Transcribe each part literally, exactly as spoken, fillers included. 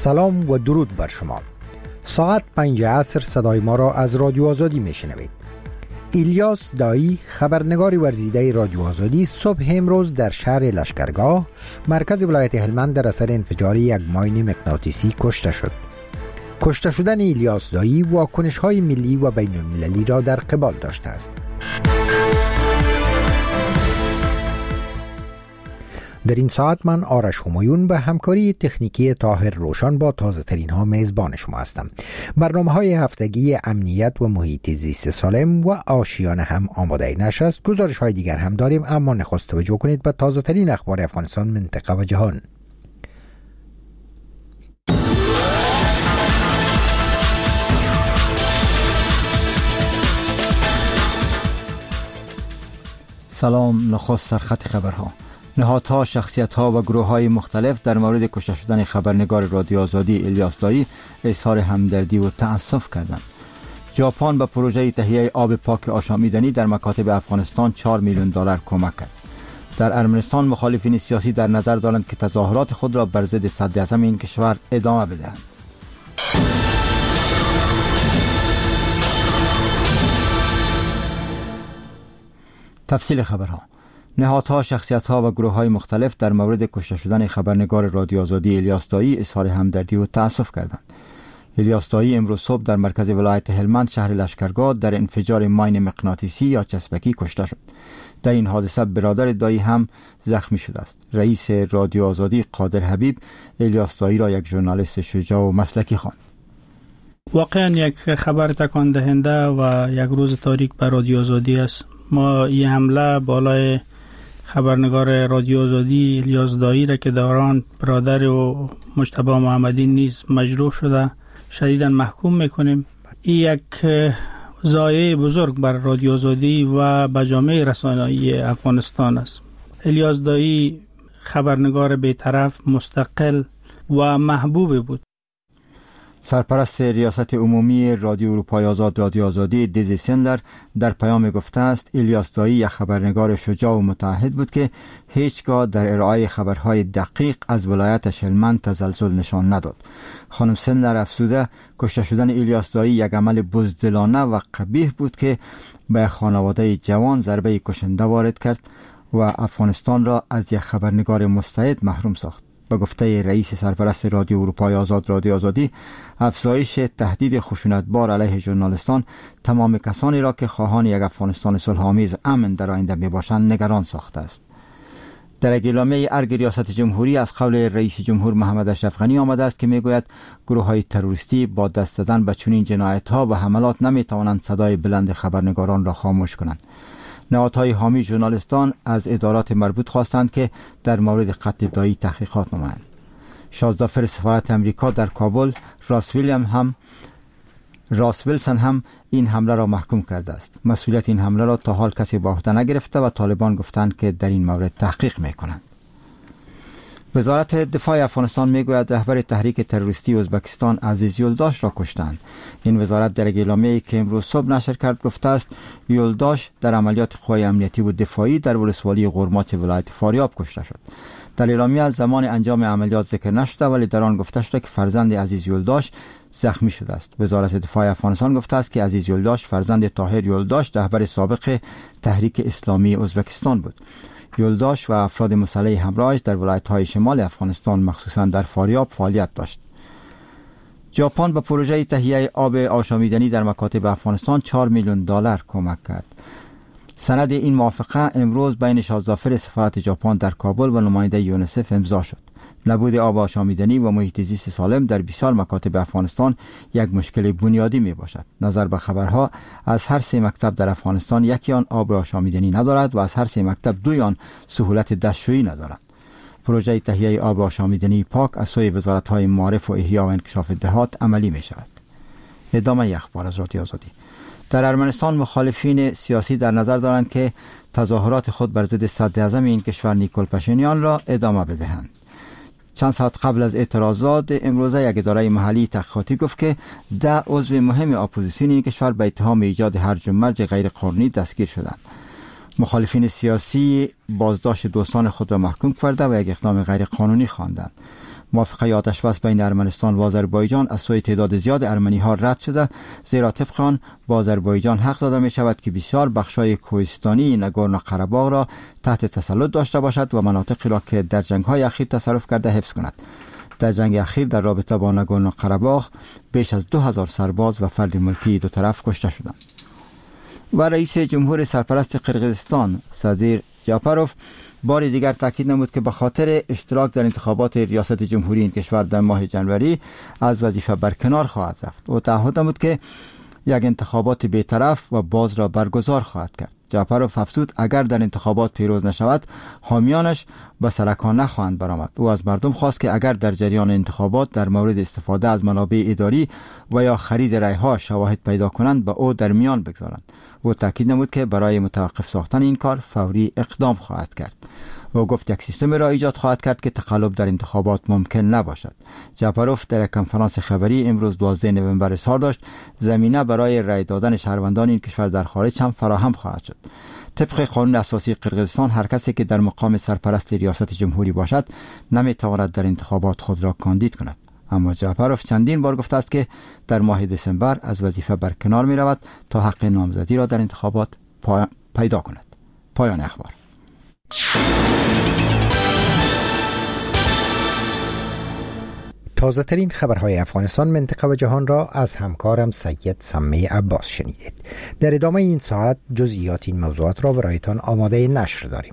سلام و درود بر شما. ساعت پنج عصر صدای ما را از رادیو آزادی میشنوید. الیاس دایی، خبرنگار ورزیده رادیو آزادی، صبح امروز در شهر لشکرگاه مرکز ولایت هلمند در اثر انفجار یک ماین مغناطیسی کشته شد. کشته شدن الیاس دایی واکنش‌های ملی و بین المللی را در قبال داشته است. در این ساعت من آرش همایون به همکاری تکنیکی طاهر روشن با تازه ترین ها میزبان شما هستم. برنامه های هفتگی امنیت و محیط زیست سالم و آشیانه هم آماده نشست. گزارش های دیگر هم داریم، اما نخست توجه کنید به تازه ترین اخبار افغانستان، منطقه و جهان. سلام. نخست سرخط خبرها. نهادها، شخصیت‌ها و گروه‌های مختلف در مورد کشته شدن خبرنگار رادیو آزادی الیاس دایی اظهار همدردی و تأسف کردند. ژاپن به پروژه تهیه آب پاک آشامیدنی در مکاتب افغانستان چهار میلیون دلار کمک کرد. در ارمنستان مخالفین سیاسی در نظر دارند که تظاهرات خود را بر ضد صدراعظم این کشور ادامه بدهند. تفصیل خبرها. نهادها، شخصیت‌ها و گروه‌های مختلف در مورد کشته شدن خبرنگار رادیو آزادی الیاس دایی اظهار همدردی و تأسف کردند. الیاس دایی امروز صبح در مرکز ولایت هلمند شهر لشکرگاه در انفجار ماین مغناطیسی یا چسبکی کشته شد. در این حادثه برادر دایی هم زخمی شده است. رئیس رادیو آزادی قادر حبیب الیاس دایی را یک ژورنالیست شجاع و مسلکی خواند. واقعا یک خبر تکان دهنده و یک روز تاریک بر رادیو آزادی است. ما این حمله بالای خبرنگار رادیو آزادی الیاس دایی را که دوران برادر و مجتبی محمدی نیز مجروح شده شدیداً محکوم میکنیم. این یک ضایعه بزرگ بر رادیو آزادی و به جامعه رسانه‌ای افغانستان است. الیاس دایی خبرنگار بی‌طرف، مستقل و محبوب بود. سرپرست ریاست عمومی رادیو اروپای آزاد رادیو آزادی دیزی سندر در پیام گفته است الیاس دایی یک خبرنگار شجاع و متعهد بود که هیچگاه در ارائه خبرهای دقیق از ولایتش هلمند تزلزل نشان نداد. خانم سندر افزوده کشته شدن الیاس دایی یک عمل بزدلانه و قبیح بود که به خانواده جوان ضربه کشنده وارد کرد و افغانستان را از یک خبرنگار مستعد محروم ساخت. به گفته رئیس سرپرست رادیو اروپای آزاد رادیو آزادی، افزایش تهدید خشونتبار علیه ژورنالیستان تمام کسانی را که خواهان یک افغانستان صلح‌آمیز و امن در آینده میباشند نگران ساخته است. در اعلامیه ارگ ریاست جمهوری از قول رئیس جمهور محمد اشرف غنی آمده است که میگوید گروه‌های تروریستی با دست دادن به چنین جنایت‌ها و حملات نمیتوانند صدای بلند خبرنگاران را خاموش کنند. نهادهای حامی ژورنالیستان از ادارات مربوط خواستند که در مورد قتل دایی تحقیقات نمایند. شازدافر سفارت امریکا در کابل راس ویلیام هم راس ویلسون هم این حمله را محکوم کرده است. مسئولیت این حمله را تا حال کسی به عهده نگرفته و طالبان گفتند که در این مورد تحقیق میکنند. وزارت دفاع افغانستان میگوید رهبر تحریک تروریستی ازبکستان عزیز یولداش را کشتند. این وزارت در اعلامیه‌ای که امروز صبح نشر کرد گفته است یولداش در عملیات قوای امنیتی و دفاعی در ولسوالی قرماچ ولایت فاریاب کشته شد. در اعلامیه از زمان انجام عملیات ذکر نشده ولی در آن گفته شده که فرزند عزیز یولداش زخمی شده است. وزارت دفاع افغانستان گفته است که عزیز یولداش فرزند طاهر یولداش رهبر سابق تحریک اسلامی ازبکستان بود. یولداش و افراد مسلح همراهش در ولایت‌های شمال افغانستان مخصوصاً در فاریاب فعالیت داشت. ژاپن به پروژه تهیه آب آشامیدنی در مکاتب افغانستان چهار میلیون دلار کمک کرد. سند این موافقه امروز بین شازدافر سفارت ژاپن در کابل و نماینده یونیسف امضا شد. نبود آب آشامیدنی و محیط زیست سالم در بسیار مکاتب افغانستان یک مشکل بنیادی می باشد. نظر به خبرها از هر سه مکتب در افغانستان یکی آن آب آشامیدنی ندارد و از هر سه مکتب دوی آن سهولت دستشویی ندارد. پروژه تهیه آب آشامیدنی پاک از سوی وزارت‌های معارف و احیا و انکشاف دهات عملی می شود. ادامه اخبار از رادیو آزادی. در ارمنستان مخالفین سیاسی در نظر دارند که تظاهرات خود بر ضد صدراعظم این کشور نیکول پاشینیان را ادامه بدهند. چند ساعت قبل از اعتراضات امروزه یک اداره محلی تحقیقاتی گفت که ده عضو مهم اپوزیسیون این کشور به اتهام ایجاد هرج و مرج غیر قانونی دستگیر شدند. مخالفین سیاسی بازداشت دوستان خود را محکوم کرده و یک اقدام غیر قانونی خواندند. موافقه آتش‌بس بین ارمنستان و آذربایجان از سوی تعداد زیاد ارمنی ها رد شده، زیرا طبق آن با آذربایجان حق داده می شود که بسیار بخشای کوهستانی ناگورنو قره‌باغ را تحت تسلط داشته باشد و مناطقی را که در جنگ‌های اخیر تصرف کرده حفظ کند. در جنگ اخیر در رابطه با ناگورنو قره‌باغ بیش از دو هزار سرباز و فرد ملکی دو طرف کشته شدند. و رئیس جمهور سرپرست قرقیزستان صادر جاپاروف بار دیگر تاکید نمود که به خاطر اشتراک در انتخابات ریاست جمهوری این کشور در ماه جنوری از وظیفه برکنار خواهد رفت و تعهد نمود که یک انتخابات بی‌طرف و باز را برگزار خواهد کرد. جاپاروف افزود اگر در انتخابات پیروز نشود حامیانش به سرکان نخواهند برآمد. او از مردم خواست که اگر در جریان انتخابات در مورد استفاده از منابع اداری و یا خرید رای‌ها شواهد پیدا کنند به او در میان بگذارند. او تاکید نمود که برای متوقف ساختن این کار فوری اقدام خواهد کرد. او گفت یک سیستم را ایجاد خواهد کرد که تقلب در انتخابات ممکن نباشد. جاپاروف در یک کنفرانس خبری امروز دوازده نوامبر اظهار داشت زمینه برای رای دادن شهروندان این کشور در خارج هم فراهم خواهد شد. طبق قانون اساسی قرقیزستان هر کسی که در مقام سرپرست ریاست جمهوری باشد نمیتواند در انتخابات خود را کاندید کند. اما جاپاروف چندین بار گفته است که در ماه دسامبر از وظیفه برکنار می رود تا حق نامزدی را در انتخابات پا... پیدا کند. پایان اخبار. تازه ترین خبرهای افغانستان، منطقه و جهان را از همکارم سید سمی عباس شنیدید. در ادامه این ساعت جزئیات این موضوعات را برایتان آماده نشر داریم.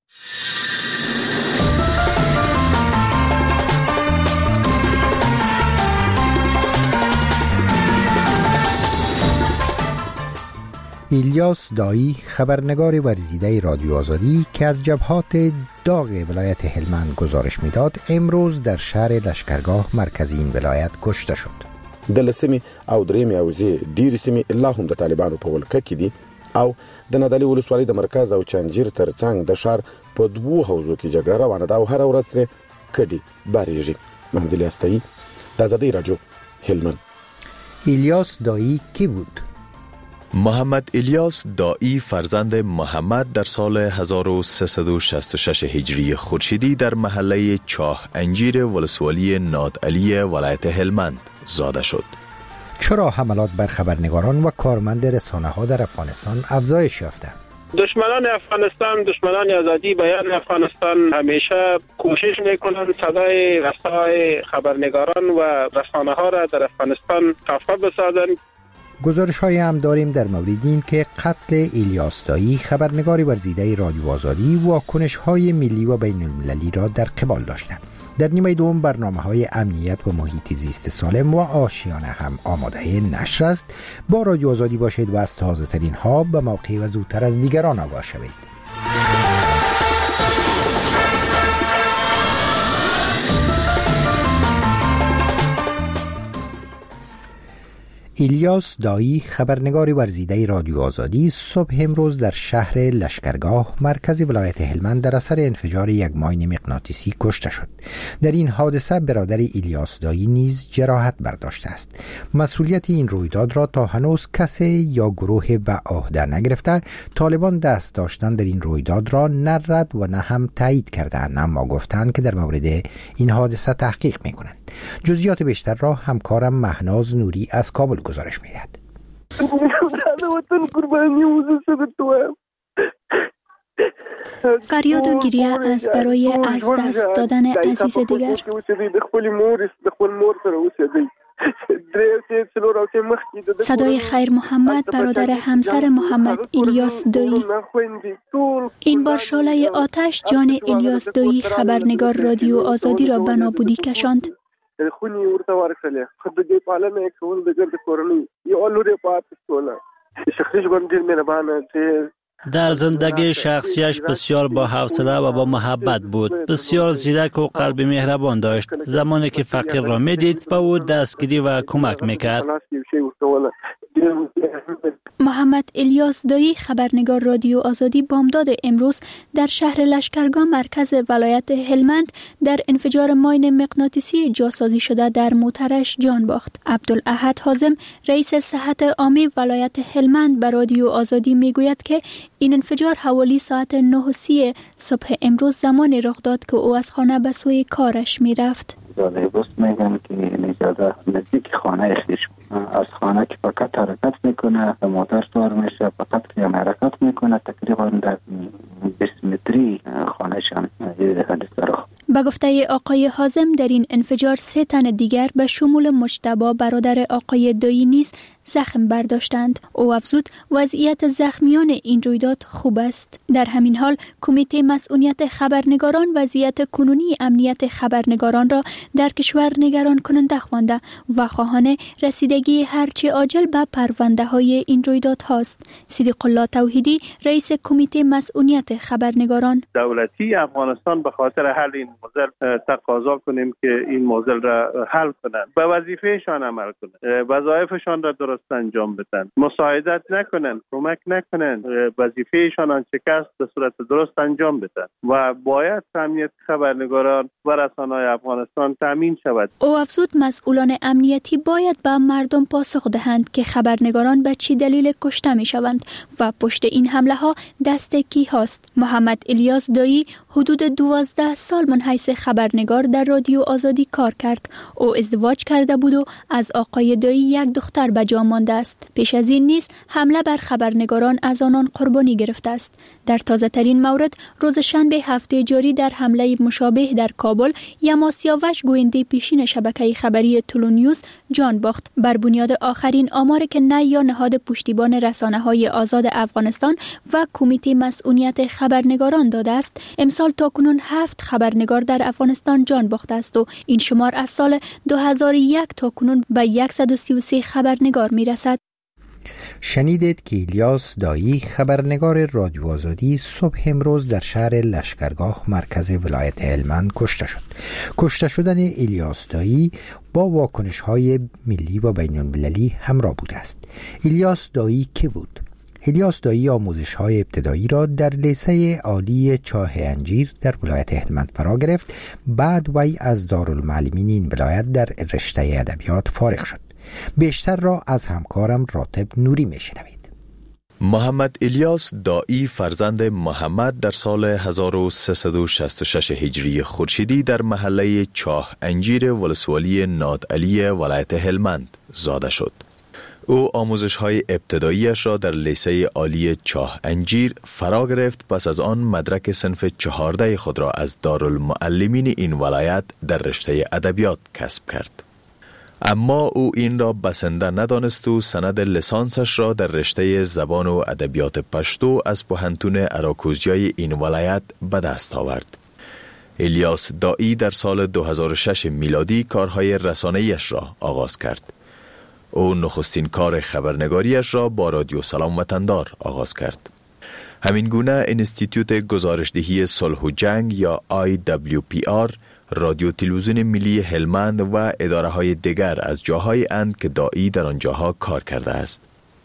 ایلیاس دایی، خبرنگار ورزیده رادیو آزادی که از جبهات داغ ولایت هلمند گزارش میداد، امروز در شهر لشکرگاه مرکزی این ولایت کشته شد. د لسمې او درېمې حوزې ډېرې سیمې لا هم د طالبانو په ولکه کې دي او د نادعلي ولسوالۍ د مرکز او چنجیر ترڅنګ د ښار په دوو حوزو کې جګړه روانه ده او هره ورځ ترې کډې بارېږي. محمد الیاس دایی، د آزادۍ راډیو، هلمند. ایلیاس دایی کی بود؟ محمد الیاس دایی فرزند محمد در سال هزار و سیصد و شصت و شش هجری خورشیدی در محله چاه انجیر ولسوالی نادعلی ولایت هلمند زاده شد. چرا حملات بر خبرنگاران و کارمند رسانه ها در افغانستان افزایش یافته؟ دشمنان افغانستان، دشمنان آزادی بیان افغانستان همیشه کوشش میکنند صدای رسای خبرنگاران و رسانه ها را در افغانستان خفه بسازند. گزارش های هم داریم در مورد این که قتل ایلیاس دایی، خبرنگار ورزیده رادیو آزادی، واکنش های ملی و بین المللی را در قبال داشتند. در نیمه دوم برنامه های امنیت و محیط زیست سالم و آشیانه هم آماده نشر است. با رادیو آزادی باشید و از تازه ترین ها به موقع و زودتر از دیگران آگاه شوید. ایلیاس دایی، خبرنگار ورزیده رادیو آزادی، صبح امروز در شهر لشکرگاه مرکز ولایت هلمند در اثر انفجار یک ماین مغناطیسی کشته شد. در این حادثه برادر ایلیاس دایی نیز جراحت برداشته است. مسئولیت این رویداد را تا هنوز کسی یا گروه به عهده نگرفته. طالبان دست داشتن در این رویداد را نه رد و نه هم تایید کردند، اما گفتند که در مورد این حادثه تحقیق می‌کنند. جزئیات بیشتر را همکارم مهناز نوری از کابل گزارش می‌دهد. فریاد و گریه از برای از دست دادن عزیز دیگر. صدای خیر محمد، برادر همسر محمد ایلیاس دایی. این بار شعله آتش جان ایلیاس دایی، خبرنگار رادیو آزادی را به نابودی کشاند. خونی ورته ورکړلې خو د دې پالنه یې کول د ګرد کورنۍ یو لور یې پاتې شوله. شخصیش ژوند ډېر مهربانه چې در زندگی شخصیش بسیار با حوصله و با محبت بود. بسیار زیرک و قلب مهربان داشت. زمانی که فقیر را میدید به او دستگیری و کمک میکرد. محمد الیاس دایی، خبرنگار رادیو آزادی، بامداد امروز در شهر لشکرگاه مرکز ولایت هلمند در انفجار ماین مغناطیسی جاسازی شده در موترش جان باخت. عبدالاحد حازم، رئیس صحت عامه ولایت هلمند، به رادیو آزادی میگوید که این انفجار حوالی ساعت نه و سی صبح امروز زمانی رخ داد که او از خانه به سوی کارش میرفت. زاده بست میگن که نجاده نزدیک خانه خیش از خانه که فقط حرکت میکنه، موتر سوار میشه، فقط که حرکت میکنه، تقریبا در بیست متری خانهشان حدیث داره. به گفته آقای حازم در این انفجار سه تن دیگر به شمول مجتبی برادر آقای دایی نیز زخم برداشتند. او افزود وضعیت زخمیان این رویداد خوب است. در همین حال کمیته مسئولیت خبرنگاران وضعیت کنونی امنیت خبرنگاران را در کشور نگران کننده خوانده و خواهان رسیدگی هرچه عاجل به پرونده های این رویداد هاست. صدیق الله توحیدی رئیس کمیته مسئولیت خبرنگاران: دولتی افغانستان به خاطر حل این موضوع تقاضا کنیم که این موضوع را حل کنند، به وظیفهشان عمل کنند، وظایفشان را درست انجام بدن، مساعدت نکنن، کمک نکنن، وظیفهشان آنچه که است به صورت درست انجام بدن و باید امنیت خبرنگاران و رسانه‌های افغانستان تامین شود. او افزود مسئولان امنیتی باید به مردم پاسخ دهند که خبرنگاران به چه دلیل کشته می شوند و پشت این حمله ها دست کی هاست. محمد الیاس دایی حدود دوازده سال من حیث خبرنگار در رادیو آزادی کار کرد. او ازدواج کرده بود و از آقای دایی یک دختر به جا مانده است. پیش از این نیز حمله بر خبرنگاران از آنان قربانی گرفته است. در تازه ترین مورد روز شنبه هفته جاری در حمله مشابه در کابل یما سیاوش گوینده پیشین شبکه خبری تولو نیوز جان باخت. بر بنیاد آخرین آمار که نه یا نهاد پشتیبان رسانه‌های آزاد افغانستان و کمیته مسئولیت خبرنگاران داده است، امسال تاکنون هفت خبرنگار در افغانستان جان باخته است و این شمار از سال دو هزار و یک تاکنون به صد و سی و سه خبرنگار میرسد. شنیدید که الیاس دایی خبرنگار رادیو آزادی صبح امروز در شهر لشکرگاه مرکز ولایت هلمند کشته شد. کشته شدن الیاس دایی با واکنش‌های ملی و بین‌المللی همراه بوده است. الیاس دایی کی بود؟ الیاس دایی آموزش‌های ابتدایی را در لیسه عالی چاه انجیر در ولایت هلمند فرا گرفت. بعد وی از دارالمعلمین این ولایت در رشته ادبیات فارغ شد. بیشتر را از همکارم راتب نوری میشنوید. محمد الیاس دایی فرزند محمد در سال هزار و سیصد و شصت و شش هجری خورشیدی در محله چاه انجیر ولسوالی نادعلی ولایت هلمند زاده شد. او آموزش‌های ابتداییش را در لیسه عالی چاه انجیر فرا گرفت. پس از آن مدرک صنف چهارده خود را از دارالمعلمین این ولایت در رشته ادبیات کسب کرد. اما او این را بسنده ندانست و سند لیسانسش را در رشته زبان و ادبیات پشتو از پوهنتون اراکوزیای این ولایت به دست آورد. الیاس دایی در سال دو هزار و شش میلادی کارهای رسانه‌ایش را آغاز کرد. او نخستین کار خبرنگاریش را با رادیو سلام وطندار آغاز کرد. همین گونه انستیتوت گزارشدهی صلح و جنگ یا آی دبلیو پی آر، رادیو تلویزیون ملی هلمند و اداره های دیگر از جاهای اند که دایی در آنجاها کار کرده است.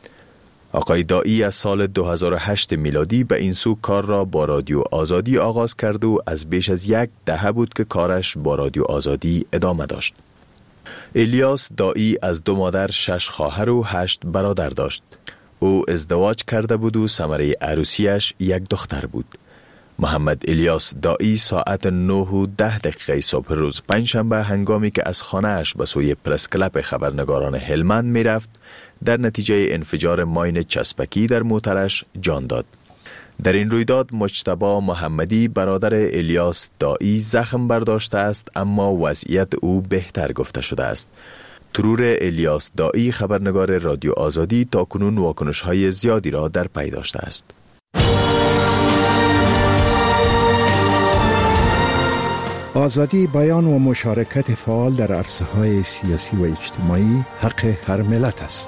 آقای دایی از سال دو هزار و هشت میلادی به این سو کار را با رادیو آزادی آغاز کرد و از بیش از یک دهه بود که کارش با رادیو آزادی ادامه داشت. الیاس دایی از دو مادر شش خواهر و هشت برادر داشت. او ازدواج کرده بود و ثمره عروسیش یک دختر بود. محمد الیاس دایی ساعت نه و ده دقیقه صبح روز پنجشنبه هنگامی که از خانه اش به سوی پرس کلب خبرنگاران هلمند می رفت، در نتیجه انفجار ماین چسبکی در موترش جان داد. در این رویداد مجتبی محمدی برادر الیاس دایی زخم برداشته است، اما وضعیت او بهتر گفته شده است. ترور الیاس دایی خبرنگار رادیو آزادی تاکنون واکنش‌های زیادی را در پی داشته است. آزادی بیان و مشارکت فعال در عرصه‌های سیاسی و اجتماعی حق هر ملت است.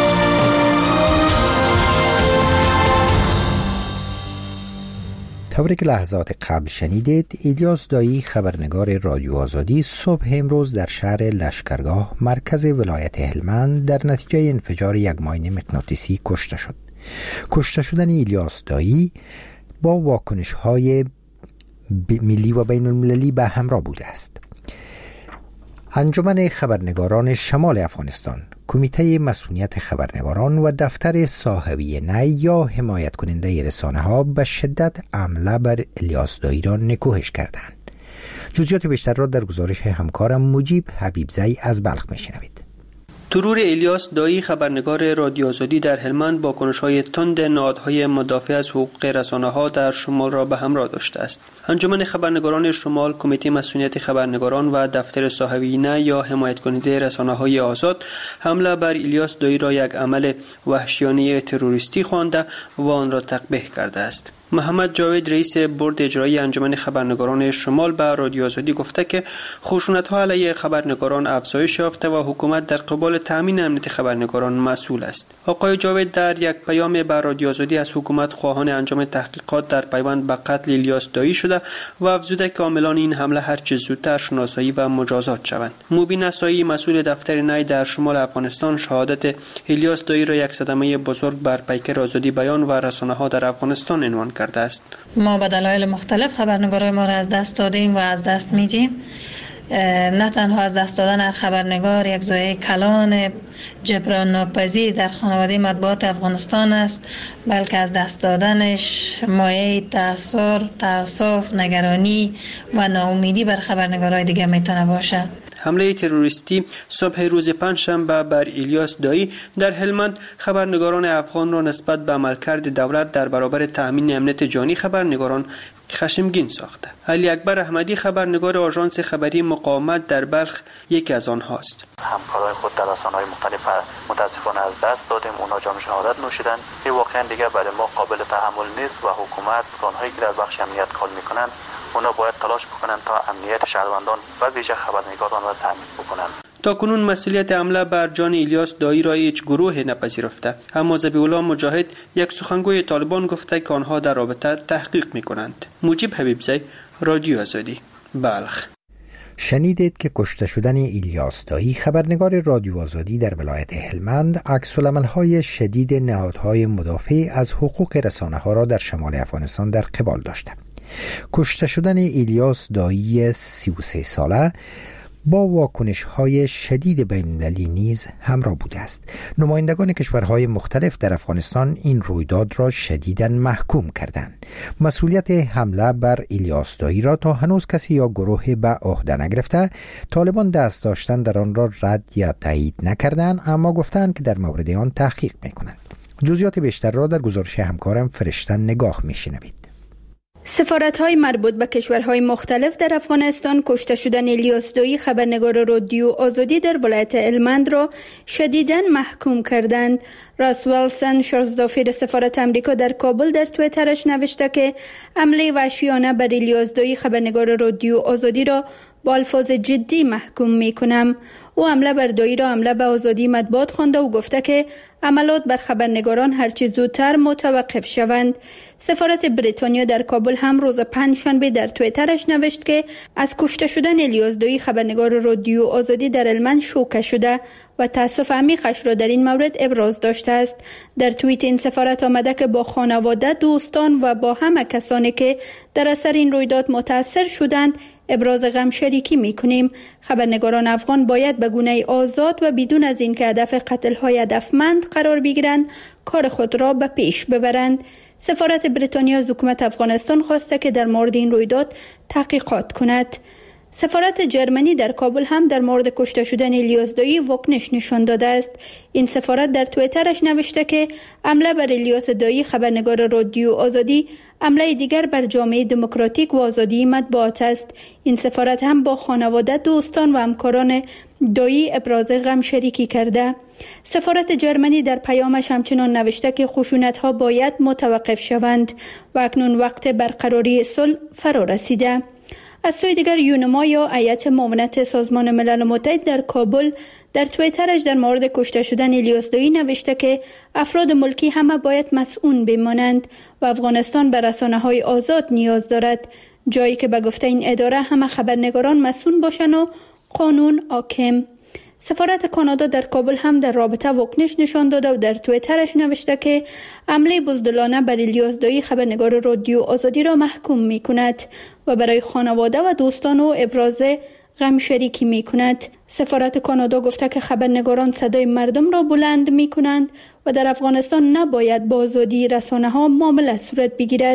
طوری که لحظات قبل شنیدید، الیاس دایی خبرنگار رادیو آزادی صبح امروز در شهر لشکرگاه مرکز ولایت هلمند در نتیجه انفجار یک ماین مغناطیسی کشته شد. کشته شدن الیاس دایی با واکنش‌های ملی و بین المللی به همراه بوده است. انجمن خبرنگاران شمال افغانستان، کمیته مسئولیت خبرنگاران و دفتر صاحبی نی یا حمایت کننده رسانه ها به شدت حمله بر الیاس دایی را نکوهش کردند. جزئیات بیشتر را در گزارش همکارم مجیب حبیبزی از بلخ میشنوید. ترور الیاس دایی خبرنگار رادیو آزادی در هلمند با کنش‌های تند نهادهای مدافع از حقوق رسانه‌ها در شمال را به همراه داشته است. انجمن خبرنگاران شمال، کمیته مسئولیت خبرنگاران و دفتر صاحبینه یا حمایت کننده رسانه‌های آزاد حمله بر الیاس دایی را یک عمل وحشیانه تروریستی خوانده و آن را تقبیح کرده است. محمد جاوید رئیس بورد اجرایی انجمن خبرنگاران شمال به رادیو آزادی گفته که خشونت‌ها علیه خبرنگاران افزایش یافته و حکومت در قبال تامین امنیت خبرنگاران مسئول است. آقای جاوید در یک پیام به رادیو آزادی از حکومت خواهان انجام تحقیقات در پیوند به قتل الیاس دایی شده و افزوده که عاملان این حمله هر چه زودتر شناسایی و مجازات شوند. مبین نسایی مسئول دفتر نی در شمال افغانستان شهادت الیاس دایی را یک صدمه بزرگ بر پیکر آزادی بیان و رسانه‌ها در افغانستان عنوان کرده است. ما به دلایل مختلف خبرنگارای ما را از دست دادیم و از دست میدیم. نه تنها از دست دادن هر خبرنگار یک زایه کلان جبران ناپذیر در خانواده مطبوعات افغانستان است، بلکه از دست دادنش مایه تأثیر، تأسف، نگرانی و ناامیدی بر خبرنگارای دیگه میتونه باشه. حمله تروریستی صبح روز پنجشنبه بر الیاس دایی در هلمند خبرنگاران افغان را نسبت به عملکرد دولت در برابر تأمین امنیت جانی خبرنگاران خشمگین ساخته. علی اکبر احمدی خبرنگار آژانس خبری مقاومت در بلخ یکی از آنهاست. همکارای خود در رسانه‌های مختلف متاسفانه از دست دادیم، اونا جام شهادت نوشیدن. این واقعا دیگه برای ما قابل تحمل نیست و حکومت و آنهایی که در بخش امنیت کار میکنن اونا باید تلاش بکنن تا امنیت شهروندان و ویژه خبرنگاران را تامین بکنن. تا کنون مسئولیت حمله بر جان الیاس دایی را هیچ گروه نپذیرفته، اما ذبیح‌الله مجاهد یک سخنگوی طالبان گفته که آنها در رابطه تحقیق میکنند. مجیب حبیبزی، رادیو آزادی، بلخ. شنیدید که کشته شدن الیاس دایی خبرنگار رادیو آزادی در ولایت هلمند عکس‌العمل‌های شدید نهادهای مدافع از حقوق رسانه‌ها را در شمال افغانستان در قبال داشته. کشته شدن الیاس دایی سی و سه ساله با واکنش‌های شدید بین‌المللی نیز همراه بوده است. نمایندگان کشورهای مختلف در افغانستان این رویداد را شدیداً محکوم کردند. مسئولیت حمله بر الیاس دایی را تا هنوز کسی یا گروهی به عهده نگرفته. طالبان دست داشتن در آن را رد یا تایید نکردند، اما گفتند که در مورد آن تحقیق می‌کنند. جزئیات بیشتر را در گزارش همکارم فرشته نگاه می‌شنوید. سفارت‌های مربوط به کشورهای مختلف در افغانستان کشته شدن الیاس دایی خبرنگار رادیو آزادی در ولایت هلمند را شدیداً محکوم کردند. راس ویلسون شورزدافیر سفارت امریکا در کابل در توییترش نوشته که حمله وحشیانه بر الیاس دایی خبرنگار رادیو آزادی را با الفاظ جدی محکوم می‌کنم. او حمله بر دایی را حمله به آزادی مطبوعات خوانده و گفته که عملات بر خبرنگاران هرچه زودتر متوقف شوند. سفارت بریتانیا در کابل هم روز پنجشنبه در توییترش نوشت که از کشته شدن الیاس دایی خبرنگار رادیو آزادی در هلمند شوکه شده و تأسف عمیقش را در این مورد ابراز داشته است. در توییت این سفارت آمده که با خانواده، دوستان و با همه کسانی که در اثر این رویداد متاثر شدند ابراز غم شریکی می‌کنیم. خبرنگاران افغان باید به گونه آزاد و بدون از اینکه هدف قتل‌های هدفمند قرار بگیرند کار خود را به پیش ببرند. سفارت بریتانیا از حکومت افغانستان خواسته که در مورد این رویداد تحقیقات کند. سفارت جرمنی در کابل هم در مورد کشته شدن الیاس دایی واکنش نشان داده است. این سفارت در توییترش نوشته که حمله بر الیاس دایی خبرنگار رادیو آزادی حمله دیگر بر جامعه دموکراتیک و آزادی مطبوعات است. این سفارت هم با خانواده، دوستان و همکاران دایی ابراز غم شریکی کرده. سفارت جرمنی در پیامش همچنان نوشته که خشونت‌ها باید متوقف شوند و اکنون وقت برقراری صلح فرا رسیده. از سوی دیگر یونما یا هیئت معاونت سازمان ملل متحد در کابل در توییترش در مورد کشته شدن الیاس دایی نوشته که افراد ملکی همه باید مسئول بمانند و افغانستان به رسانه‌های آزاد نیاز دارد، جایی که به گفته این اداره همه خبرنگاران مسئول باشند و قانون حاکم. سفارت کانادا در کابل هم در رابطه واکنش نشان داده و در توییترش نوشته که حمله بزدلانه بر الیاس دایی خبرنگار رادیو آزادی را محکوم می کند و برای خانواده و دوستان او ابراز غم شریکی می کند. سفارت کانادا گفته که خبرنگاران صدای مردم را بلند می کنند و در افغانستان نباید با آزادی رسانه ها معامله صورت بگیرد.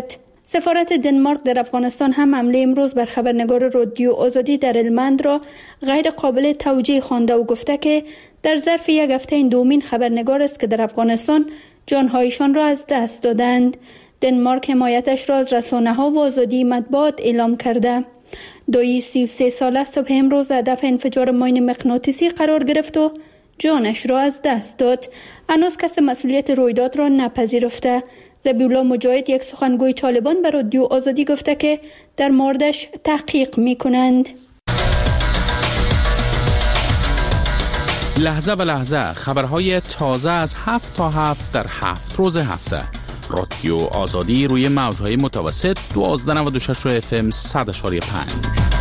سفارت دنمارک در افغانستان هم حمله امروز بر خبرنگار رادیو آزادی در هلمند را غیر قابل توجیه خوانده و گفته که در ظرف یک هفته این دومین خبرنگار است که در افغانستان جانهایشان را از دست دادند. دنمارک حمایتش را از رسانه‌ها و آزادی مطبوعات اعلام کرده. دایی سی و سه ساله صبح امروز هدف انفجار ماین مغناطیسی قرار گرفت و جانش را از دست داد. هنوز کس مسئولیت رویداد را نپذیرفته. ذبیح‌الله مجاهد، یک سخنگوی طالبان، به رادیو آزادی گفته که در موردش تحقیق می‌کنند. لحظه به لحظه خبرهای تازه از هفت تا هفت در هفت روز هفته. رادیو آزادی روی موج‌های متوسط دوازده و نود و شش اف ام صد و پنج.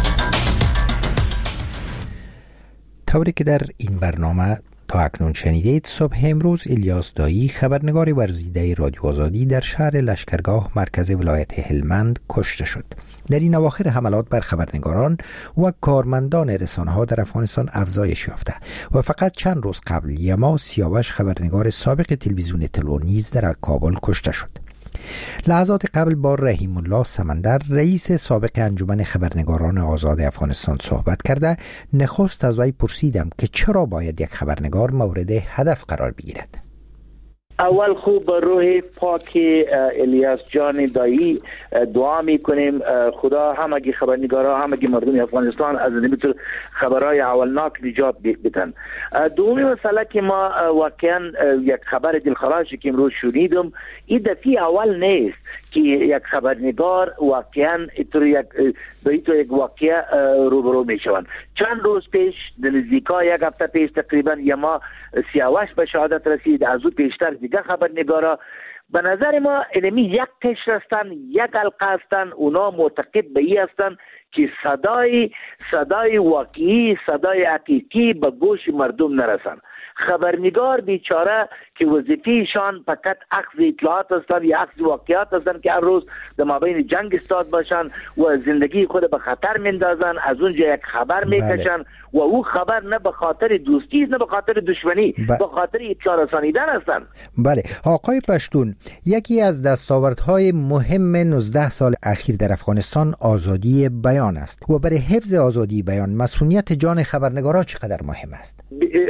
طوری که در این برنامه تا اکنون شنیدید، صبح امروز الیاس دایی، خبرنگار ورزیده رادیو آزادی، در شهر لشکرگاه مرکز ولایت هلمند کشته شد. در این اواخر حملات بر خبرنگاران و کارمندان رسانه‌ها در افغانستان افزایش یافته و فقط چند روز قبل یما سیاوش، خبرنگار سابق تلویزیون طلوع، نیز در کابل کشته شد. لحظات قبل با رحیم الله سمندر، رئیس سابق انجمن خبرنگاران آزاد افغانستان، صحبت کرده. نخست از وی پرسیدم که چرا باید یک خبرنگار مورد هدف قرار بگیرد. اول خوب روح پاک الیاس جان دایی دعا میکنیم خدا همگی خبرنگارا، همگی مردم افغانستان از نمیتر خبرهای اولناک نجات بدن. دومی مسئله که ما واقعا یک خبر دلخراشی که امروز شنیدم، این دفعه اول نیست که یک خبرنگار واقعا اینطور یک به یک واقعه روبرو میشوند. چند روز پیش در نزدیکا یک هفته پیش تقریبا یما سیاوش به شهادت رسید، از او پیشتر دیگه خبرنگارا. به نظر ما اینمی یک قشر هستن، یک حلقه هستن، اونا معتقد به این هستن که صدای صدای واقعی، صدای حقیقی به گوش مردم نرسن. خبرنگار بیچاره که وظیفه‌شان فقط اخذ اطلاعات هستند یا اخذ واقعات هستند که هر روز در مابین جنگ استاد باشن و زندگی خود به خطر میندازن، از اونجا یک خبر میکشن و او خبر نه به خاطر دوستی نه به خاطر دشمنی، ب... به خاطر اطلاع رسانیدن هستند. بله آقای پشتون، یکی از دستاوردهای مهم نوزده سال اخیر در افغانستان آزادی بیان است و برای حفظ آزادی بیان مسئولیت جان خبرنگارا چقدر مهم است؟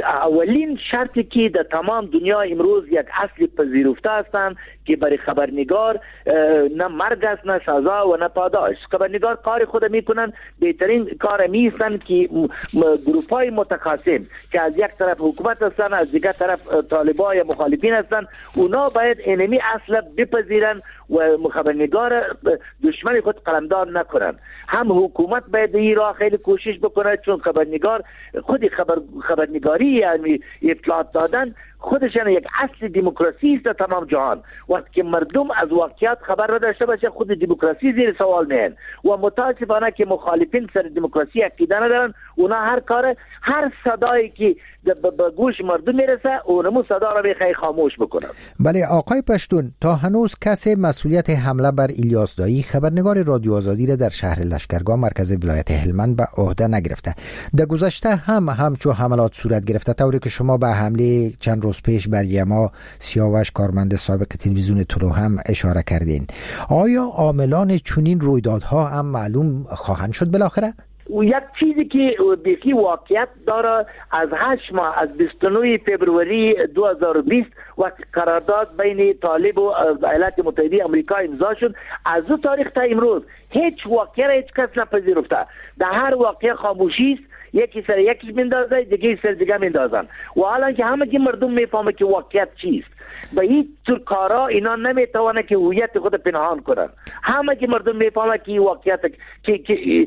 اولین شرطی که در تمام دنیا امروز یک اصل پذیرفته هستند که برای خبرنگار نه مرگ است نه سزا و نه پاداش. خبرنگار کار خود میکنن، بهترین کار میستن که گروپای متخاصم که از یک طرف حکومت هستن از دیگر طرف طالبان یا مخالفین هستن، اونا باید اینمی اصل بپذیرن و خبرنگار دشمن خود قلمداد نکنن. هم حکومت باید این راه خیلی کوشش بکنه، چون خبرنگار خود خبر خبرنگاری یعنی اطلاعات دادن خودشان یک اصل دموکراسی است در تمام جهان. وقتی که مردم از واقعیت خبر را داشته باشه خود دموکراسی زیر سوال میان و متاسفانه که مخالفین سر دموکراسی عقیده ندارن، اونا هر کار هر صدایی که به گوش مردم میرسه اونمو صدا را بخیر خاموش بکنن. بله آقای پشتون، تا هنوز کسی مسئولیت حمله بر الیاس دایی، خبرنگار رادیو آزادی را در شهر لشکرگاه مرکز ولایت هلمند به عهده نگرفته. در گذشته هم همچون حملات صورت گرفته، طوری که شما به حمله چند روز پیش بر یما سیاوش کارمند سابق تلویزیون طلوع هم اشاره کردین. آیا عاملان چنین رویدادها هم معلوم خواهند شد بالاخره؟ و یک چیزی که بیخی واقعیت داره، از هشت ماه از بیست و نه فوریه دو هزار و بیست وقتی قرارداد بین طالب و ایالات متحده آمریکا امضا شد، از اون تاریخ تا امروز هیچ واقعه هیچ کس نپذیرفته. در هر واقعه خاموشی است، یکی سر یکی میندازه، دیگه سر دیگه میندازن و حالا که همه که مردم میفهمه که واقعیت چیست، به این طور کارا اینا نمیتوانه که هویت خود پنهان کنن. همه که مردم میفهمه که واقعیت که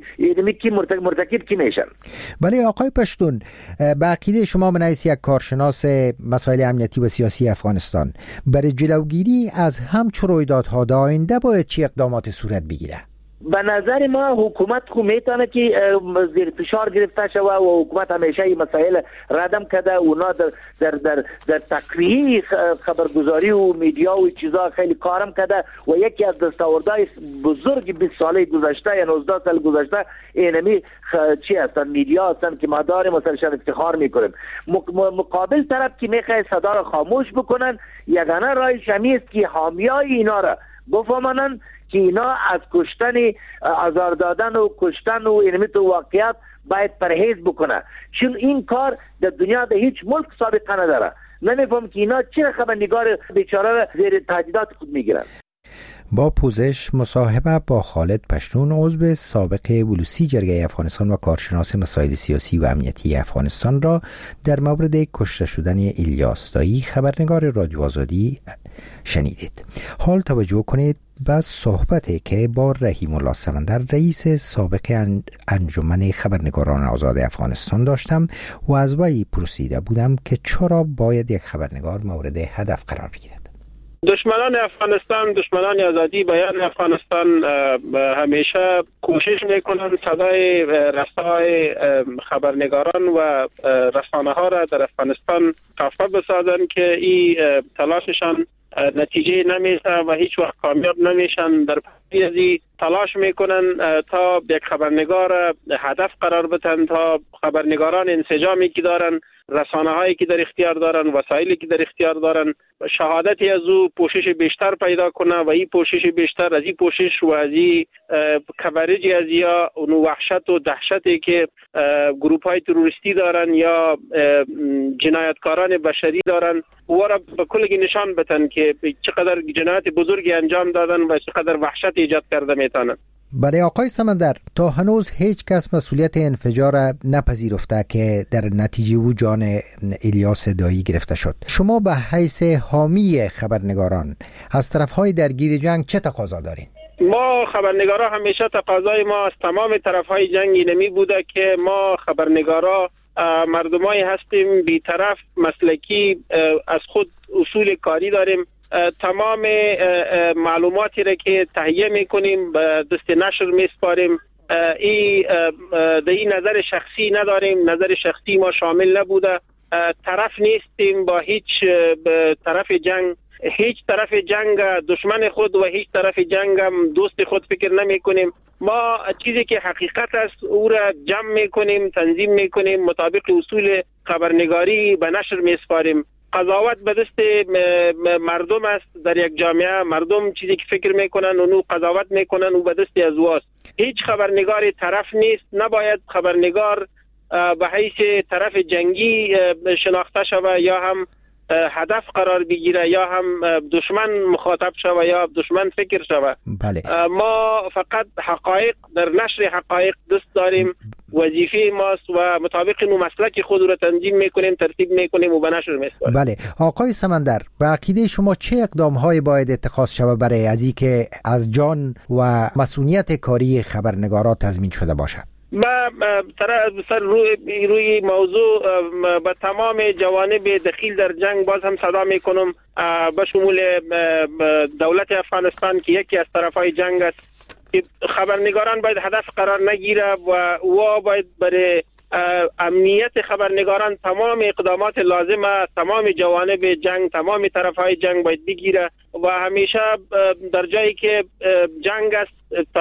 که کی مرتکب کی میشن. بله آقای پشتون، به عقیده شما من از یک کارشناس مسائل امنیتی و سیاسی افغانستان، برای جلوگیری از همچون رویدادها در آینده باید چه اقدامات صورت بگیره؟ به نظر ما حکومت خو میتونه که زیر فشار گرفته شوه و حکومت همیشه این مسائل ردم کرده. اونا در در در, در تقریه خبرگزاری و میدیا و چیزا خیلی کارم کرده و یکی از دستاوردهای بزرگ بیست ساله گذشته یا نوزده سال گذشته اینمی چی هستن؟ میدیا هستن که ما داریم و سرشان افتخار میکنیم. مقابل طرف که میخواه صدا را خاموش بکنن، یگانه راه شمی است که حامیای اینا را بفهمانن که اینا از کشتن، آزار دادن و کشتن و اینمی تو واقعیت باید پرهیز بکنه، چون این کار در دنیا در هیچ ملک سابقه نداره. نمیفهم که اینا چرا خبرنگار بیچاره زیر تهدیدات خود میگیرن. با پوزش مصاحبه با خالد پشتون، عضو سابق بلوسی جرگه افغانستان و کارشناس مسائل سیاسی و امنیتی افغانستان را در مورد کشته شدن الیاس دایی خبرنگار رادیو آزادی شنیدید. حال توجه کنید به صحبتی که با رحیم الله سمندر رئیس سابق انجمن خبرنگاران آزاد افغانستان داشتم و از وی پرسیده بودم که چرا باید یک خبرنگار مورد هدف قرار بگیرد. دشمنان افغانستان، دشمنان آزادی بیان افغانستان همیشه کوشش میکنند صدای رسای خبرنگاران و رسانه ها را در افغانستان خفه بسازند که این تلاششان نتیجه نمیشه و هیچ وقت کامیاب نمیشن. در پی از این تلاش میکنن تا یک خبرنگار هدف قرار بدن، تا خبرنگاران انسجامی که دارن، رسانه هایی که در اختیار دارن، وسایلی که در اختیار دارن، شهادتی از او پوشش بیشتر پیدا کنه و این پوشش بیشتر از این پوشش و از این کوریج از یا اون وحشت و دهشتی که گروپ های تروریستی دارن یا جنایتکاران بشری دارن و را به کلگی نشان بدن که چقدر جنایت بزرگی انجام دادن و چقدر وحشت ایجاد کرده میتونن. برای آقای سمندر، تا هنوز هیچ کس مسئولیت انفجار نپذیرفته که در نتیجه او جان الیاس دایی گرفته شد. شما به حیث حامی خبرنگاران از طرفهای درگیر جنگ چه تقاضا دارین؟ ما خبرنگارا همیشه تقاضای ما از تمام طرفهای جنگ اینمی بوده که ما خبرنگارا مردمایی هستیم بی‌طرف، مسلکی، از خود اصول کاری داریم. تمام معلوماتی را که تهیه میکنیم به دست نشر میسپاریم. این در این نظر شخصی نداریم، نظر شخصی ما شامل نبوده. طرف نیستیم با هیچ طرف جنگ، هیچ طرف جنگ دشمن خود و هیچ طرف جنگ هم دوست خود فکر نمی کنیم. ما چیزی که حقیقت است او را جمع میکنیم، تنظیم میکنیم، مطابق اصول خبرنگاری به نشر میسپاریم. قضاوت به دست مردم است. در یک جامعه مردم چیزی که فکر میکنن اونو قضاوت میکنن و به دست از واست. هیچ خبرنگاری طرف نیست. نباید خبرنگار به حیث طرف جنگی شناخته شود یا هم هدف قرار بگیره یا هم دشمن مخاطب شود یا دشمن فکر شود. بله. ما فقط حقایق در نشر حقایق دست داریم، وظیفه ماست و مطابق نو مسلک خود را تنظیم میکنیم، ترتیب میکنیم و به نشر میسپاریم. بله. آقای سمندر، به عقیده شما چه اقدام‌هایی باید اتخاذ شود برای از اینکه از جان و مسئولیت کاری خبرنگارا تضمین شده باشد؟ ما سر روی, روی موضوع به تمام جوانب دخیل در جنگ باز هم صدا میکنم، به شمول دولت افغانستان که یکی از طرفای جنگ است، که خبرنگاران باید هدف قرار نگیره و او باید برای امنیت خبرنگاران تمام اقدامات لازمه، تمام جوانب جنگ، تمام طرفهای جنگ باید بگیره و همیشه در جایی که جنگ است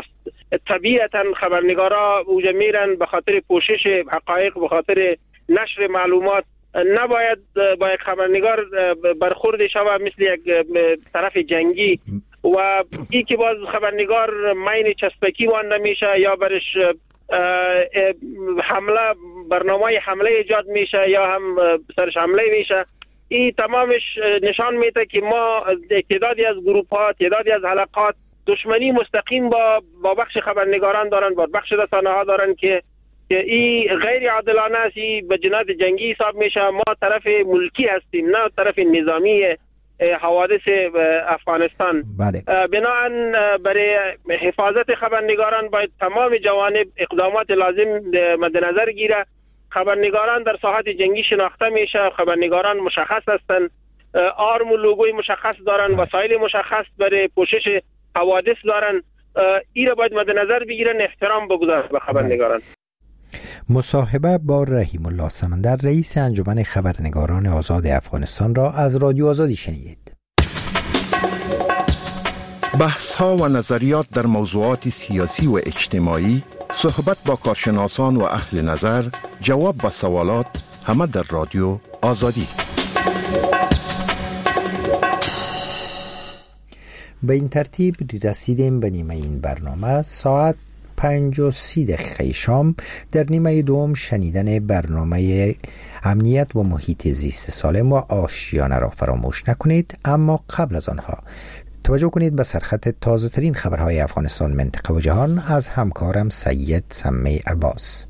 طبیعتا خبرنگارا اوجا میرن به خاطر پوشش حقایق، به خاطر نشر معلومات. نباید با یک خبرنگار برخورد شود مثل یک طرف جنگی و ای که باز خبرنگار مین چسبکی وانده میشه یا برش حمله برنامه حمله ایجاد میشه یا هم سرش حمله میشه. این تمامش نشان میده که ما تعدادی از گروپ ها، تعدادی از حلقات دشمنی مستقیم با با بخش خبرنگاران دارن، با بخش رسانه ها دارن که این غیر عادلانه است، به جنایت جنگی حساب میشه. ما طرف ملکی هستیم نه طرف نظامی حوادث افغانستان. بله. بنابراین برای حفاظت خبرنگاران باید تمام جوانب اقدامات لازم مد نظر گیره. خبرنگاران در ساحت جنگی شناخته میشه، خبرنگاران مشخص هستند، آرم و لوگوی مشخص دارن، وسایل مشخص برای پوشش حوادث دارن. این را باید مد نظر بگیرن، احترام بگذارن به خبرنگاران. مصاحبه با رحیم الله سمندر رئیس انجمن خبرنگاران آزاد افغانستان را از رادیو آزادی شنیدید. بحث ها و نظریات در موضوعات سیاسی و اجتماعی، صحبت با کارشناسان و اهل نظر، جواب به سوالات، همه در رادیو آزادی. به این ترتیب رسیدیم به نیمه این برنامه. ساعت پنج و سی دقیقه شام در نیمه دوم شنیدن برنامه امنیت و محیط زیست سالم و آشیانه را فراموش نکنید. اما قبل از آنها توجه کنید به سرخط تازه ترین خبرهای افغانستان، منطقه و جهان از همکارم سید سمی عباس.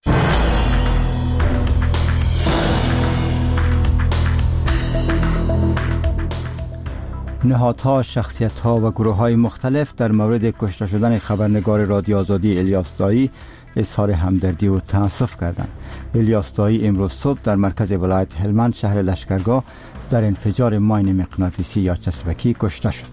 نهادها، شخصیت‌ها و گروه‌های مختلف در مورد کشته شدن خبرنگار رادیو آزادی الیاس دایی اظهار همدردی و تأسف کردند. الیاس دایی امروز صبح در مرکز ولایت هلمند شهر لشکرگاه در انفجار ماین مغناطیسی یا چسبکی کشته شد.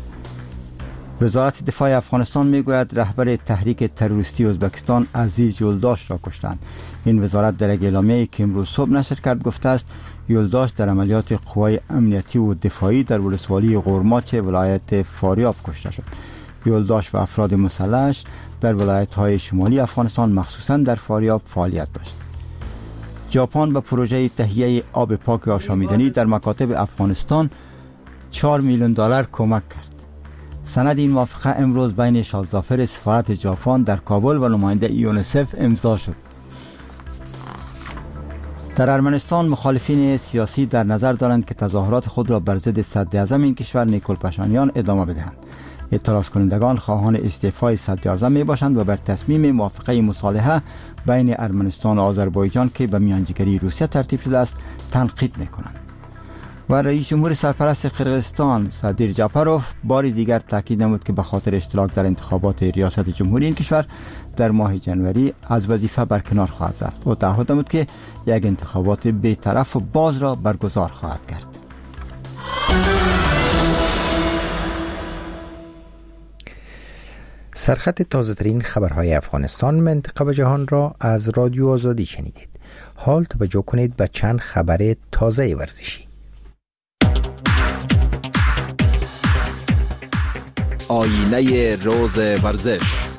وزارت دفاع افغانستان میگوید رهبر تحریک تروریستی ازبکستان عزیز یولداش را کشتند. این وزارت در اعلامیه‌ای که امروز صبح نشر کرد گفته است یولداش در عملیات قوای امنیتی و دفاعی در ولسوالی غورماچ ولایت فاریاب کشته شد. یولداش و افراد مسلحش در ولایت‌های شمالی افغانستان مخصوصاً در فاریاب فعالیت داشت. ژاپن به پروژه تهیه آب پاک آشامیدنی در مکاتب افغانستان چهار میلیون دلار کمک کرد. سند این موافقه امروز بین شازدافر سفارت ژاپن در کابل و نماینده یونیسف امضا شد. در ارمنستان مخالفین سیاسی در نظر دارند که تظاهرات خود را بر ضد صدر اعظم این کشور نیکول پاشانیان ادامه بدهند. اعتراض کنندگان خواهان استعفای صدر اعظم می باشند و بر تصمیم موافقه مصالحه بین ارمنستان و آذربایجان که به میانجیگری روسیه ترتیب شده است تنقید می کنند. و رئیس جمهور سرپرست قرقیزستان صادر جاپاروف بار دیگر تاکید نمود که به خاطر اشتراک در انتخابات ریاست جمهوری این کشور در ماه جنوری از وظیفه برکنار خواهد رفت و تعهد نمود که یک انتخابات بی‌طرف و باز را برگزار خواهد کرد. سرخط تازه ترین خبرهای افغانستان، منطقه و جهان را از رادیو آزادی شنیدید. حال توجه کنید به چند خبر تازه ورزشی. آینه روز ورزش.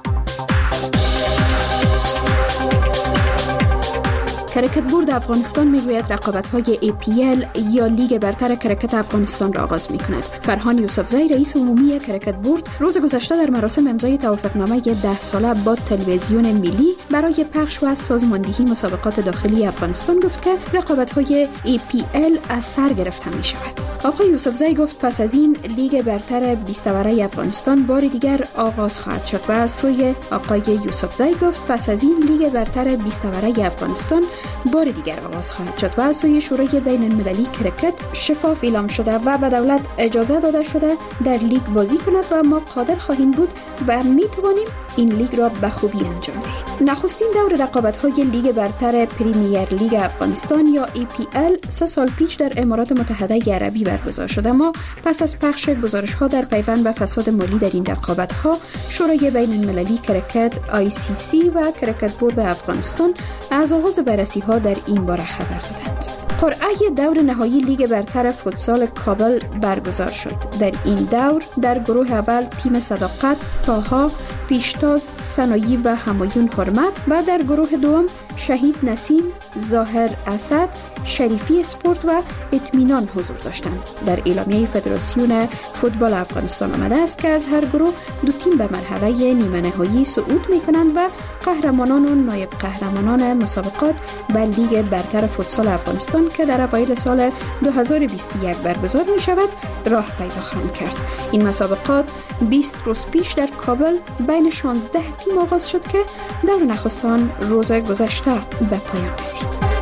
کرکت بورد افغانستان میگوید رقابت‌های ای پی ال یا لیگ برتر کرکت افغانستان را آغاز می‌کند. فرهان یوسفزئی رئیس عمومی کرکت بورد روز گذشته در مراسم امضای توافقنامه ده ساله با تلویزیون ملی برای پخش و سازماندهی مسابقات داخلی افغانستان گفت که رقابت‌های ای پی ال از سر گرفته می‌شود. آقای یوسفزئی گفت پس از این لیگ برتر بیست وره افغانستان بار دیگر آغاز خواهد شد و از سوی آقای یوسفزئی گفت پس از این لیگ برتر بیست وره افغانستان بار دیگر آغاز خواهد شد و از سوی شورای بین المللی کرکت شفاف اعلام شده و به دولت اجازه داده شده در لیگ بازی کند و ما قادر خواهیم بود و می توانیم این لیگ را به خوبی انجام دهیم. نخستین دور رقابت‌های لیگ برتر پریمیر لیگ افغانستان یا ای پی ال سه سال پیش در امارات متحده عربی برگزار شد، اما پس از پخش گزارش‌ها در پیوند به فساد مالی در این رقابت‌ها شورای بین المللی کرکت آی سی سی و کرکت بورد افغانستان از آغاز بررسی‌ها در این باره خبر دادند. قرعه دور نهایی لیگ برتر فوتسال کابل برگزار شد. در این دور در گروه اول تیم صداقت، طاها، پیشتاز، سنایی و همایون حرمت و در گروه دوم شهید نسیم، ظاهر اسد، شریفی اسپورت و اطمینان حضور داشتند. در اعلامیه فدراسیون فوتبال افغانستان آمده است که از هر گروه دو تیم به مرحله نیمه نهایی صعود می‌کنند و قهرمانان و نایب قهرمانان مسابقات به لیگ برتر فوتسال افغانستان که در اوایل سال دو هزار و بیست و یک برگزار می شود راه پیدا خواهند کرد. این مسابقات بیست روز پیش در کابل بین شانزده تیم آغاز شد که دور نخستان روز گذشته به پایان رسید.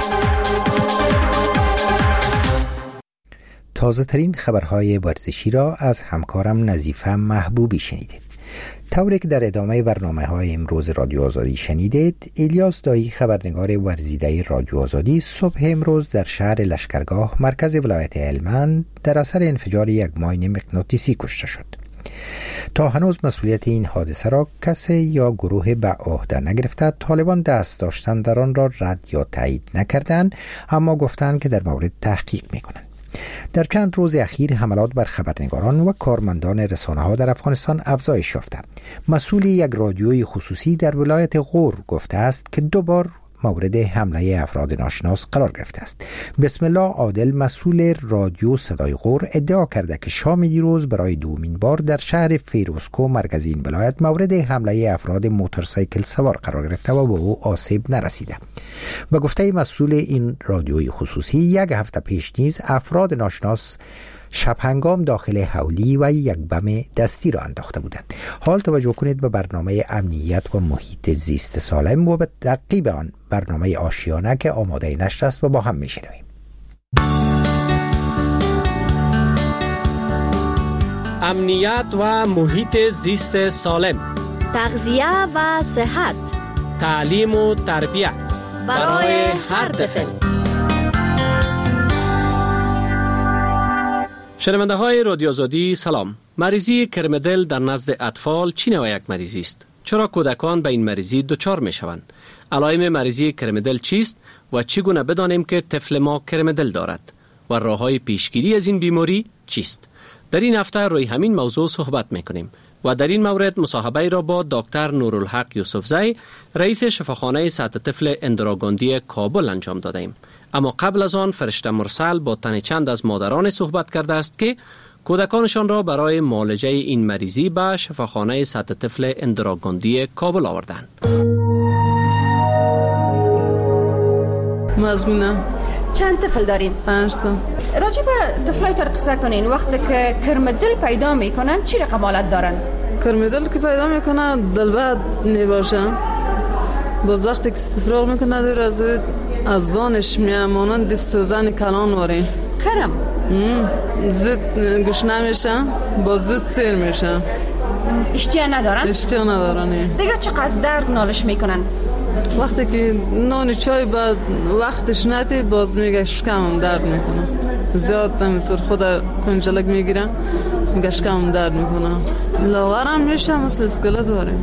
تازه ترین خبرهای ورزشی را از همکارم نظیفه محبوبی شنیدید. طوری که در ادامه برنامه های امروز رادیو آزادی شنیدید، الیاس دایی خبرنگار ورزیده رادیو آزادی صبح امروز در شهر لشکرگاه مرکز ولایت هلمند در اثر انفجار یک ماین مغناطیسی کشته شد. تا هنوز مسئولیت این حادثه را کسی یا گروه به عهده نگرفته. طالبان دست داشتن در آن را رد یا تایید نکردند، اما گفتند که در مورد تحقیق میکنند. در چند روز اخیر حملات بر خبرنگاران و کارمندان رسانه‌ها در افغانستان افزایش یافته. مسئول یک رادیوی خصوصی در ولایت غور گفته است که دو بار مورد حمله افراد ناشناس قرار گرفته است. بسم الله عادل مسئول رادیو صدای غور ادعا کرده که شام دیروز برای دومین بار در شهر فیروزکوه مرکز این ولایت مورد حمله افراد موتورسایکل سوار قرار گرفته و به او آسیب نرسیده. به گفته مسئول این رادیوی خصوصی، یک هفته پیش نیز افراد ناشناس شب هنگام داخل حولی و یک بم دستی را انداخته بودند. حال توجه کنید به برنامه امنیت و محیط زیست سالم و به تعقیب آن برنامه آشیانه که آماده نشر است و با هم میشنویم. امنیت و محیط زیست سالم، تغذیه و صحت، تعلیم و تربیت برای هر طفل. شنونده های رادیو آزادی سلام. مریضی کرمدل در نزد اطفال چی نوع یک مریضی است؟ چرا کودکان به این مریضی دچار می شوند؟ علائم مریضی کرمدل چیست و چگونه بدانیم که طفل ما کرمدل دارد و راههای پیشگیری از این بیماری چیست؟ در این هفته روی همین موضوع صحبت می کنیم و در این مورد مصاحبه را با دکتر نورالحق یوسفزی، رئیس شفاخانه سطح طفل اندراگاندی کابل انجام داده ایم. اما قبل از آن فرشته مرسل با تن چند از مادران صحبت کرده است که کودکانشان را برای معالجه این مریضی به شفاخانه سطح طفل اندراگاندی کابل آوردند. مزمونه چند طفل دارین؟ پنج تا. راجع به طفلای تر قصه کنین. وقتی که کرمدل پیدا میکنن چی رقم حالت دارن؟ کرمدل که پیدا میکنن دل بد میباشه، باز وقتی که استفراغ میکنه دور از از دانش میامانن دست و زن کلان واره کرم زود گشنه میشه، باز زود سیر میشه. اشتیا ندارن؟ اشتیا ندارن. دیگه چقدر درد نالش میکنن؟ وقتی که نان چای بعد وقتش نتی باز میگه شکمم درد میکنه، زیاد نمیتور خود کنجلک میگیرن، میگه شکمم درد میکنه، لاغرم میشه، مثل اسکلت واره.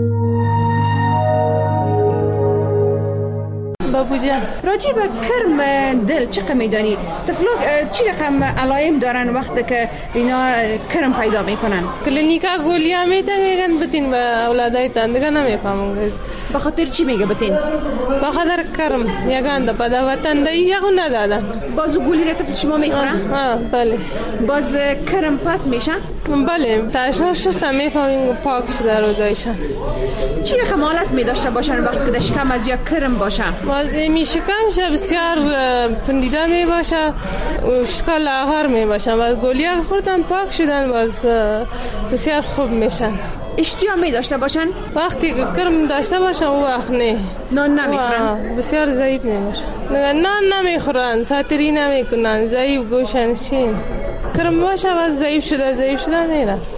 بابو جان، راجع به کرم دل چه میدانی؟ طفلوک چی رقم علائم دارن وقتی که اینا کرم پیدا میکنن؟ کلینیکا گولیا میتن بتین به اولادای تندگا نمیفهمن. به خاطر چی میگه بتین؟ به خاطر کرم یگان د پدا وطندای یگو ندادن. باز گولی را طفل شما میخورن؟ ها بله. باز کرم پاس میشن؟ بله. تاشناش تا میفهمین پاک شده روزایشان. چی رقم حالت میداشته باشن وقتی که شکم از یا کرم باشن؟ می شکمش بسیار پندیده می باشه و شکل آخر می باشه و گولیه خوردن پاک شدن باز بسیار خوب میشن. اشتیا می داشته باشن؟ وقتی کرم داشته باشن او وقت نه. نان نمیخورن؟ بسیار ضعیف می باشن. نان نمیخورن، ساتری نمیکنن، ضعیف گوشنشین. کرم باشه باز ضعیف شده ضعیف شده میره.